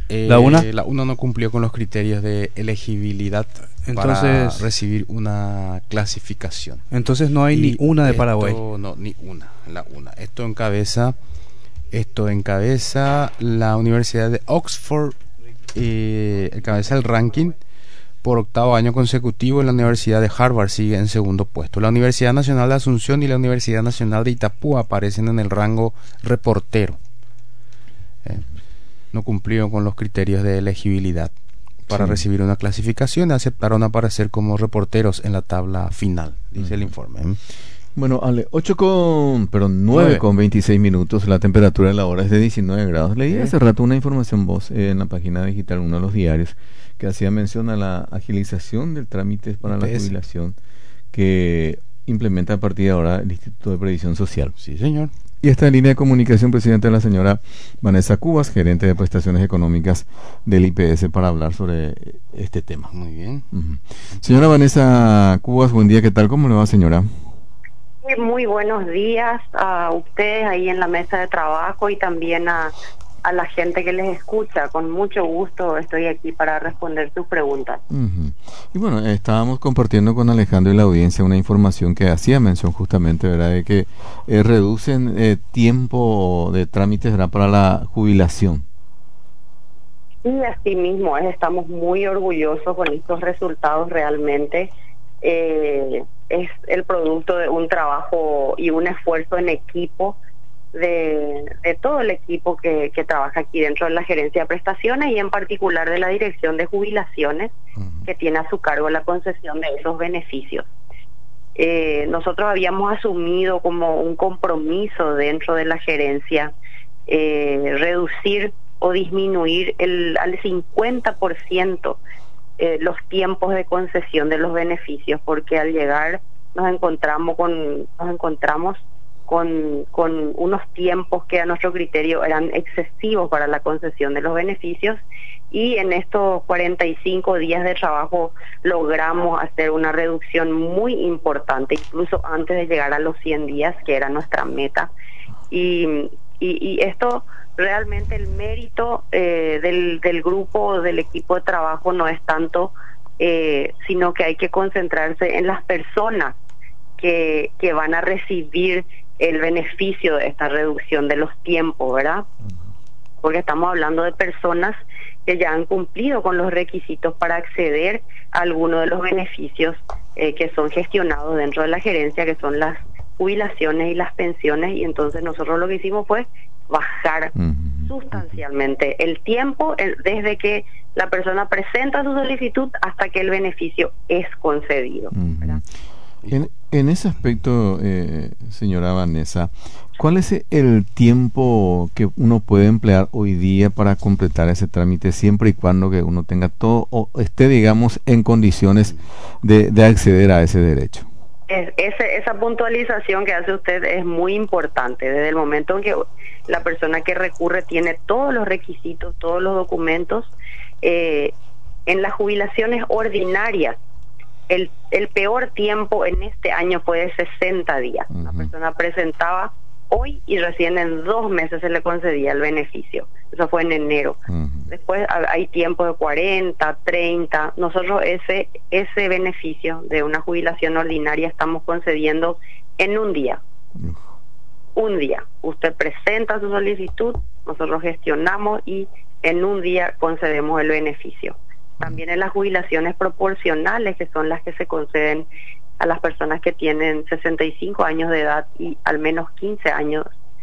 ¿La UNA? La UNA no cumplió con los criterios de elegibilidad para Entonces, recibir una clasificación. entonces no hay ni una de Paraguay. No, ni una, la UNA. Esto encabeza la Universidad de Oxford, encabeza el ranking por octavo año consecutivo. La Universidad de Harvard sigue en segundo puesto. La Universidad Nacional de Asunción y la Universidad Nacional de Itapúa aparecen en el rango reportero. No cumplieron con los criterios de elegibilidad para recibir una clasificación y aceptaron aparecer como reporteros en la tabla final, dice el informe. Bueno, Ale, 9 con 26 minutos, la temperatura de la hora es de 19 grados. Leí hace rato una información vos en la página digital, uno de los diarios, que hacía mención a la agilización del trámite para la jubilación que implementa a partir de ahora el Instituto de Previsión Social. Sí, señor. Y está en línea de comunicación, presidente, la señora Vanessa Cubas, gerente de prestaciones económicas del IPS, para hablar sobre este tema. Muy bien. Señora Vanessa Cubas, buen día, ¿qué tal? ¿Cómo le va, señora? Muy buenos días a ustedes ahí en la mesa de trabajo y también a la gente que les escucha. Con mucho gusto estoy aquí para responder sus preguntas. Y bueno, estábamos compartiendo con Alejandro y la audiencia una información que hacía mención justamente, ¿verdad?, de que reducen tiempo de trámites, ¿verdad?, para la jubilación. Y así mismo estamos muy orgullosos con estos resultados realmente. Es el producto de un trabajo y un esfuerzo en equipo de todo el equipo que trabaja aquí dentro de la gerencia de prestaciones y en particular de la dirección de jubilaciones, que tiene a su cargo la concesión de esos beneficios. Nosotros habíamos asumido como un compromiso dentro de la gerencia reducir o disminuir al 50% los tiempos de concesión de los beneficios, porque al llegar nos encontramos con unos tiempos que a nuestro criterio eran excesivos para la concesión de los beneficios, y en estos 45 días de trabajo logramos hacer una reducción muy importante, incluso antes de llegar a los 100 días, que era nuestra meta. Y esto realmente, el mérito del grupo, del equipo de trabajo, no es tanto, sino que hay que concentrarse en las personas que van a recibir el beneficio de esta reducción de los tiempos, ¿verdad? Porque estamos hablando de personas que ya han cumplido con los requisitos para acceder a alguno de los beneficios que son gestionados dentro de la gerencia, que son las jubilaciones y las pensiones, y entonces nosotros lo que hicimos fue bajar sustancialmente el tiempo desde que la persona presenta su solicitud hasta que el beneficio es concedido, ¿verdad? En ese aspecto, señora Vanessa, ¿cuál es el tiempo que uno puede emplear hoy día para completar ese trámite, siempre y cuando que uno tenga todo o esté, digamos, en condiciones de acceder a ese derecho? Esa puntualización que hace usted es muy importante. Desde el momento en que la persona que recurre tiene todos los requisitos, todos los documentos, en las jubilaciones ordinarias, el peor tiempo en este año fue de 60 días. La persona presentaba hoy y recién en 2 meses se le concedía el beneficio. Eso fue en enero. Después hay tiempo de 40, 30. Nosotros ese beneficio de una jubilación ordinaria estamos concediendo en un día. Un día. Usted presenta su solicitud, nosotros gestionamos y en un día concedemos el beneficio. También en las jubilaciones proporcionales, que son las que se conceden a las personas que tienen 65 años de edad y al menos 15 años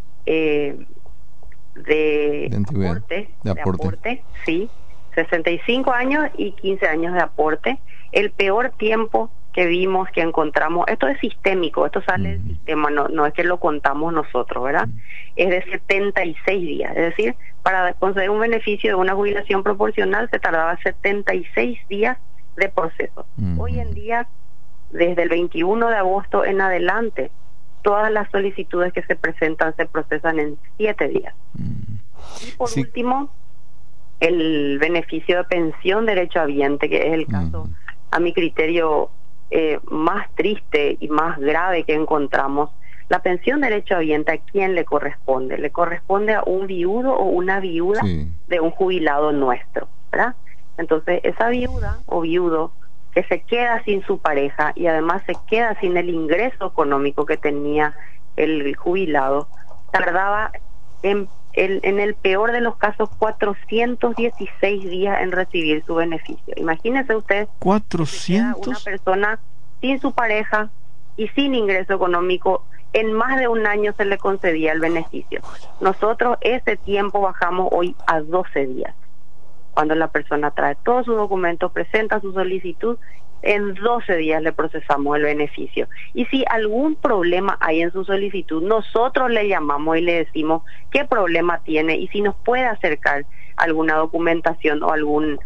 de aporte, sí, 65 años y 15 años de aporte. El peor tiempo que vimos, que encontramos, esto es sistémico, esto sale del sistema, no es que lo contamos nosotros, ¿verdad? Es de 76 días, es decir, para conceder un beneficio de una jubilación proporcional se tardaba 76 días de proceso. Hoy en día, desde el 21 de agosto en adelante, todas las solicitudes que se presentan se procesan en 7 días. Y por último, el beneficio de pensión derechohabiente, que es el caso, a mi criterio, más triste y más grave que encontramos. La pensión derechohabiente, ¿a quién le corresponde? Le corresponde a un viudo o una viuda de un jubilado nuestro, ¿verdad? Entonces, esa viuda o viudo que se queda sin su pareja y además se queda sin el ingreso económico que tenía el jubilado, tardaba en el peor de los casos 416 días en recibir su beneficio. Imagínense usted 400. Una persona sin su pareja y sin ingreso económico, en más de un año se le concedía el beneficio. Nosotros ese tiempo bajamos hoy a 12 días. Cuando la persona trae todos sus documentos, presenta su solicitud, en 12 días le procesamos el beneficio. Y si algún problema hay en su solicitud, nosotros le llamamos y le decimos qué problema tiene y si nos puede acercar alguna documentación o algún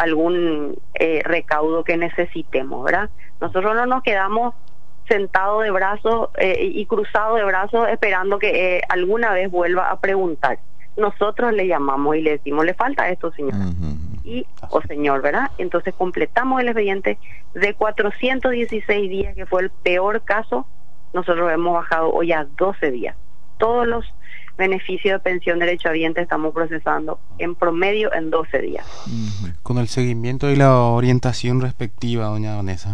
recaudo que necesitemos, ¿verdad? Nosotros no nos quedamos sentados de brazos y cruzados de brazos esperando que alguna vez vuelva a preguntar. Nosotros le llamamos y le decimos, le falta esto, señora, o señor, ¿verdad? Entonces completamos el expediente de 416 días, que fue el peor caso. Nosotros hemos bajado hoy a 12 días. Todos los beneficios de pensión derechohabiente estamos procesando en promedio en 12 días. Con el seguimiento y la orientación respectiva, doña Vanessa.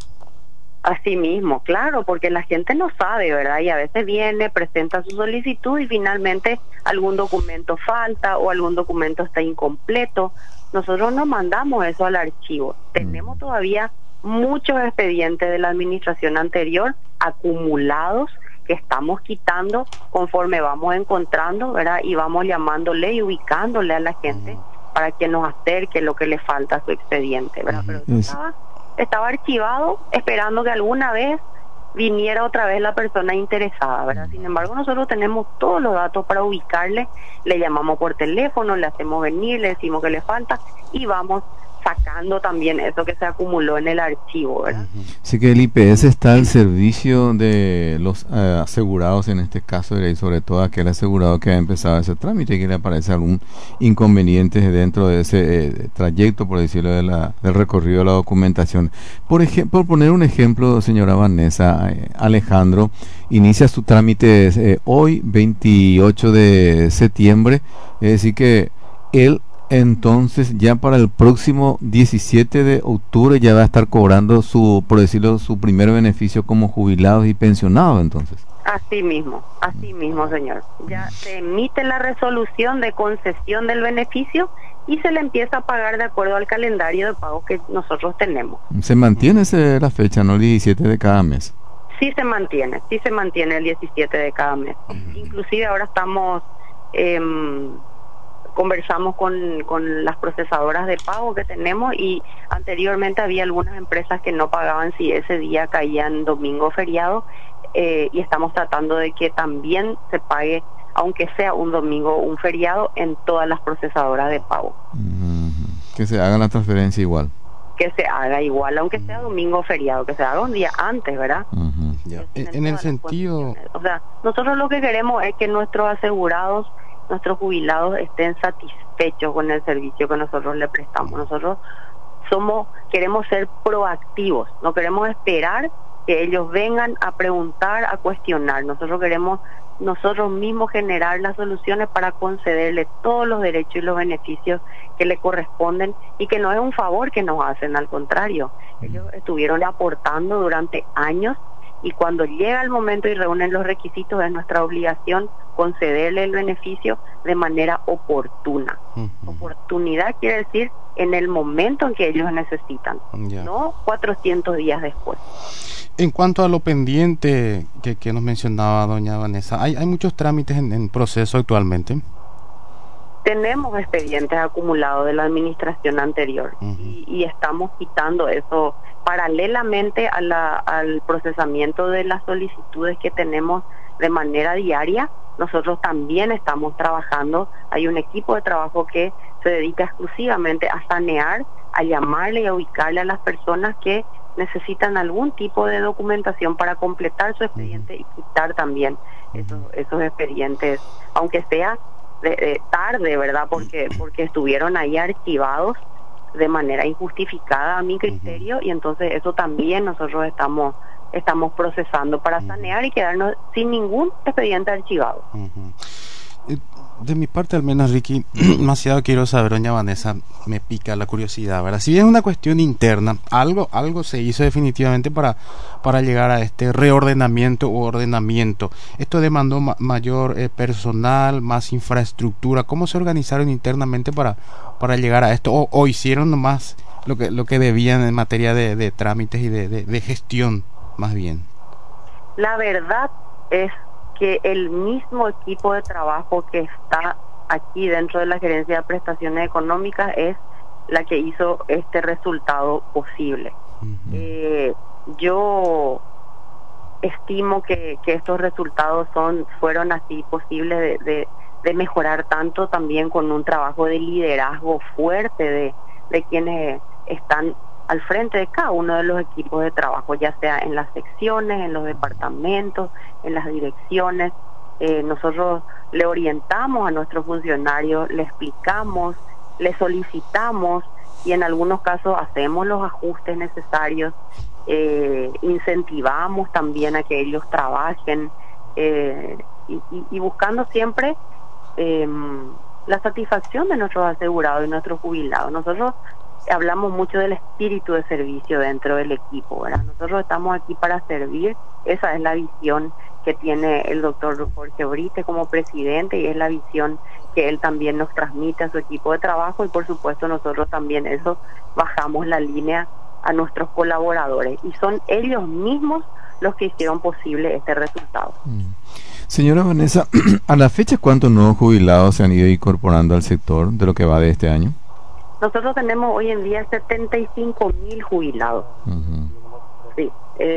Así mismo, claro, porque la gente no sabe, ¿verdad? Y a veces viene, presenta su solicitud y finalmente algún documento falta o algún documento está incompleto. Nosotros no mandamos eso al archivo. Tenemos todavía muchos expedientes de la administración anterior acumulados que estamos quitando conforme vamos encontrando, ¿verdad? Y vamos llamándole y ubicándole a la gente para que nos acerque lo que le falta a su expediente, ¿verdad? Pero estaba archivado esperando que alguna vez viniera otra vez la persona interesada, ¿verdad? Sin embargo, nosotros tenemos todos los datos para ubicarle, le llamamos por teléfono, le hacemos venir, le decimos que le falta y vamos sacando también eso que se acumuló en el archivo, ¿verdad? Así que el IPS está al servicio de los asegurados en este caso, y sobre todo aquel asegurado que ha empezado ese trámite y que le aparece algún inconveniente dentro de ese trayecto, por decirlo, del recorrido de la documentación. Por poner un ejemplo, señora Vanessa, Alejandro inicia su trámite hoy, 28 de septiembre, es decir que él entonces ya para el próximo 17 de octubre ya va a estar cobrando por decirlo, su primer beneficio como jubilados y pensionados, entonces. Así mismo, señor. Ya se emite la resolución de concesión del beneficio y se le empieza a pagar de acuerdo al calendario de pago que nosotros tenemos. ¿Se mantiene la fecha, no el 17 de cada mes? Sí se mantiene el 17 de cada mes. Inclusive ahora estamos... conversamos con las procesadoras de pago que tenemos y anteriormente había algunas empresas que no pagaban si ese día caía en domingo feriado y estamos tratando de que también se pague, aunque sea un domingo o un feriado, en todas las procesadoras de pago. Que se haga la transferencia igual. Que se haga igual, aunque sea domingo feriado, que se haga un día antes, ¿verdad? En el sentido... O sea, nosotros lo que queremos es que nuestros asegurados, nuestros jubilados estén satisfechos con el servicio que nosotros le prestamos. Nosotros queremos ser proactivos, no queremos esperar que ellos vengan a preguntar, a cuestionar. Nosotros queremos nosotros mismos generar las soluciones para concederle todos los derechos y los beneficios que le corresponden y que no es un favor que nos hacen, al contrario. Ellos estuvieron aportando durante años y cuando llega el momento y reúnen los requisitos es nuestra obligación concederle el beneficio de manera oportuna. Oportunidad quiere decir en el momento en que ellos necesitan, no 400 días después. En cuanto a lo pendiente que nos mencionaba doña Vanessa, ¿hay muchos trámites en proceso actualmente? Tenemos expedientes acumulados de la administración anterior y estamos quitando eso paralelamente al procesamiento de las solicitudes que tenemos de manera diaria. Nosotros también estamos trabajando, hay un equipo de trabajo que se dedica exclusivamente a sanear, a llamarle y a ubicarle a las personas que necesitan algún tipo de documentación para completar su expediente y quitar también esos expedientes, aunque sea tarde, ¿verdad? Porque estuvieron ahí archivados de manera injustificada a mi criterio y entonces eso también nosotros estamos estamos procesando para sanear y quedarnos sin ningún expediente archivado. De mi parte, al menos, Ricky, demasiado quiero saber, doña Vanessa, me pica la curiosidad, ¿verdad? Si bien es una cuestión interna, algo se hizo definitivamente para llegar a este reordenamiento u ordenamiento. Esto demandó mayor personal, más infraestructura. ¿Cómo se organizaron internamente para llegar a esto? ¿O hicieron nomás lo que debían en materia de trámites y de gestión, más bien? La verdad es que el mismo equipo de trabajo que está aquí dentro de la Gerencia de Prestaciones Económicas es la que hizo este resultado posible. Yo estimo que estos resultados fueron así posibles de mejorar tanto también con un trabajo de liderazgo fuerte de quienes están al frente de cada uno de los equipos de trabajo, ya sea en las secciones, en los departamentos, en las direcciones. Nosotros le orientamos a nuestros funcionarios, le explicamos, le solicitamos y en algunos casos hacemos los ajustes necesarios, incentivamos también a que ellos trabajen y buscando siempre la satisfacción de nuestros asegurados y nuestros jubilados. Nosotros hablamos mucho del espíritu de servicio dentro del equipo, ¿verdad? Nosotros estamos aquí para servir, esa es la visión que tiene el doctor Jorge Brite como presidente y es la visión que él también nos transmite a su equipo de trabajo y por supuesto nosotros también eso bajamos la línea a nuestros colaboradores y son ellos mismos los que hicieron posible este resultado. Señora Vanessa, a la fecha, ¿cuántos nuevos jubilados se han ido incorporando al sector de lo que va de este año? Nosotros tenemos hoy en día 75.000 jubilados. Sí,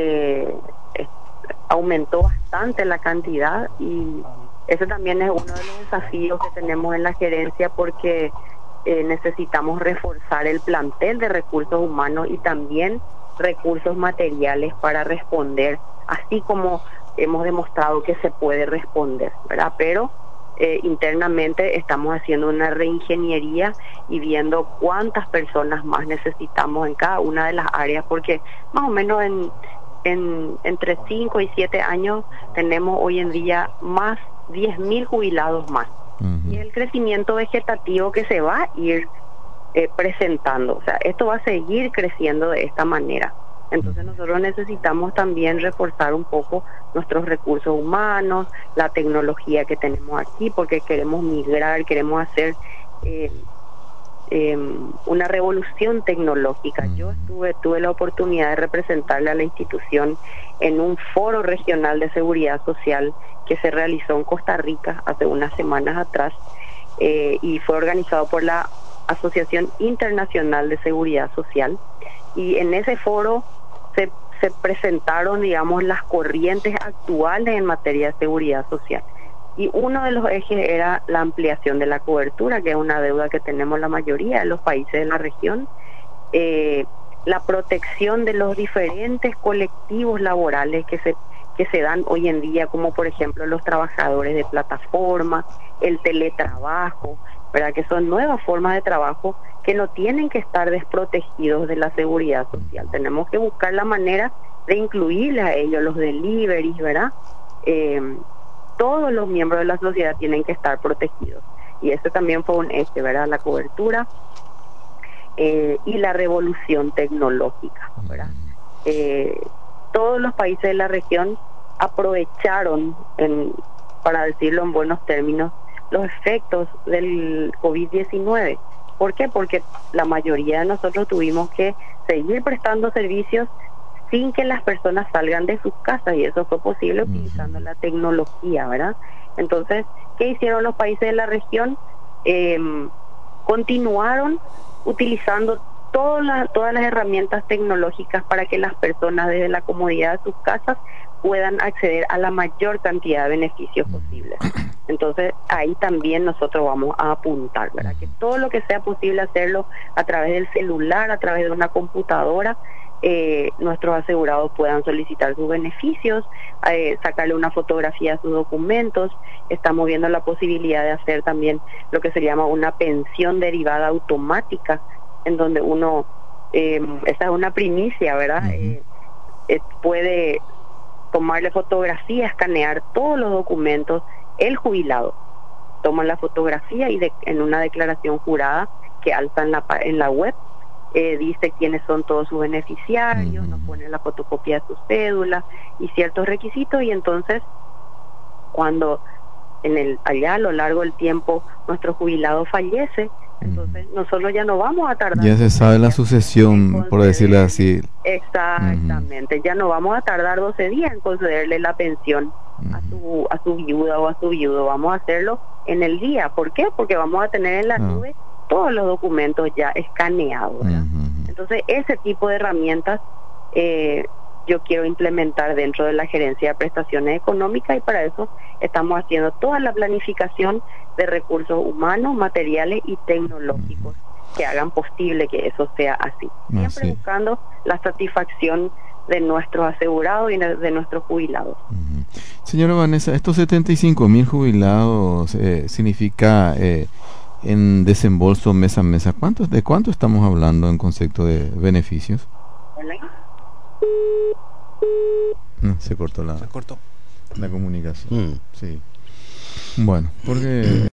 aumentó bastante la cantidad y ese también es uno de los desafíos que tenemos en la gerencia porque necesitamos reforzar el plantel de recursos humanos y también recursos materiales para responder, así como hemos demostrado que se puede responder, ¿verdad? Pero internamente estamos haciendo una reingeniería y viendo cuántas personas más necesitamos en cada una de las áreas, porque más o menos entre 5 y 7 años tenemos hoy en día más 10.000 jubilados más. Y el crecimiento vegetativo que se va a ir presentando, o sea, esto va a seguir creciendo de esta manera. Entonces nosotros necesitamos también reforzar un poco nuestros recursos humanos, la tecnología que tenemos aquí, porque queremos migrar, queremos hacer una revolución tecnológica. Yo tuve la oportunidad de representarle a la institución en un foro regional de seguridad social que se realizó en Costa Rica hace unas semanas atrás y fue organizado por la Asociación Internacional de Seguridad Social y en ese foro se presentaron, digamos, las corrientes actuales en materia de seguridad social. Y uno de los ejes era la ampliación de la cobertura, que es una deuda que tenemos la mayoría de los países de la región, la protección de los diferentes colectivos laborales que se dan hoy en día, como por ejemplo los trabajadores de plataforma, el teletrabajo, ¿verdad? Que son nuevas formas de trabajo que no tienen que estar desprotegidos de la seguridad social. Tenemos que buscar la manera de incluirles a ellos, los deliveries, ¿verdad? Todos los miembros de la sociedad tienen que estar protegidos. Y eso también fue un eje, ¿verdad? La cobertura y la revolución tecnológica, ¿verdad? Todos los países de la región aprovecharon, para decirlo en buenos términos, los efectos del COVID-19. ¿Por qué? Porque la mayoría de nosotros tuvimos que seguir prestando servicios sin que las personas salgan de sus casas y eso fue posible utilizando la tecnología, ¿verdad? Entonces, ¿qué hicieron los países de la región? Continuaron utilizando todas las herramientas tecnológicas para que las personas desde la comodidad de sus casas puedan acceder a la mayor cantidad de beneficios posibles. Entonces, ahí también nosotros vamos a apuntar, ¿verdad? Que todo lo que sea posible hacerlo a través del celular, a través de una computadora, nuestros asegurados puedan solicitar sus beneficios, sacarle una fotografía a sus documentos. Estamos viendo la posibilidad de hacer también lo que se llama una pensión derivada automática, en donde uno, esa es una primicia, ¿verdad? puede tomarle fotografía, escanear todos los documentos, el jubilado toma la fotografía y en una declaración jurada que alza en la web, dice quiénes son todos sus beneficiarios, nos pone la fotocopia de su cédula y ciertos requisitos, y entonces cuando allá a lo largo del tiempo nuestro jubilado fallece, entonces nosotros ya no vamos a tardar. Ya se sabe la sucesión, por decirlo así. Exactamente, ya no vamos a tardar 12 días en concederle la pensión a su viuda o a su viudo. Vamos a hacerlo en el día. ¿Por qué? Porque vamos a tener en la nube todos los documentos ya escaneados, ¿verdad? Entonces ese tipo de herramientas yo quiero implementar dentro de la gerencia de prestaciones económicas, y para eso estamos haciendo toda la planificación de recursos humanos, materiales y tecnológicos que hagan posible que eso sea así. Siempre buscando la satisfacción de nuestros asegurados y de nuestros jubilados. Señora Vanessa, estos 75.000 jubilados significa en desembolso mes a mes, ¿de cuánto estamos hablando en concepto de beneficios? Se cortó la comunicación. Sí. Bueno, porque